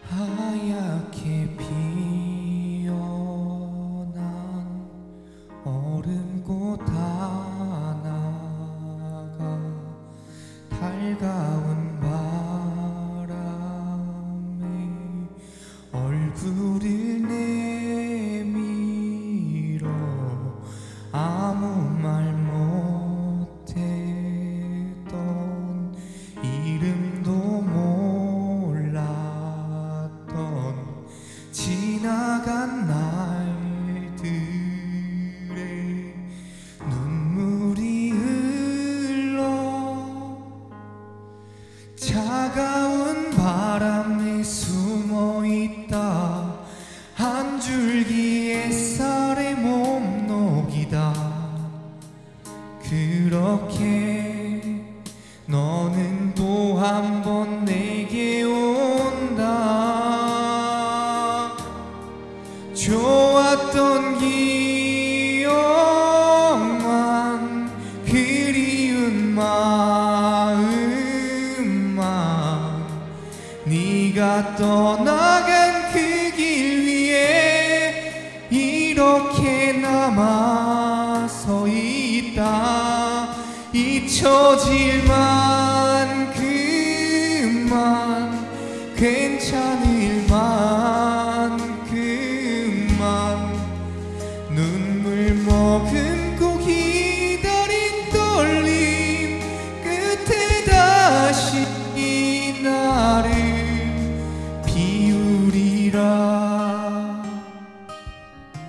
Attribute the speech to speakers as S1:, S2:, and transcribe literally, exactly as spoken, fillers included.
S1: 하얗게 피어난 얼음꽃 하나가 달가운 바람에 얼굴을 내밀어 아무 말 못했던, 이름도 몰랐던 지나간 날들에 눈물이 흘러 차가운 바람에 숨어있다. 한 줄기 햇살에 몸 녹이다. 그렇게 너는 또 한 번 내게 온다. 좋았던 기억만, 그리운 마음만, 네가 떠나간 그 길 위에 이렇게 남아 서 있다. 잊혀질 만큼만, 괜찮을 만큼만 눈물 머금고 기다린 떨림 끝에 다시 이 나를 비우리라.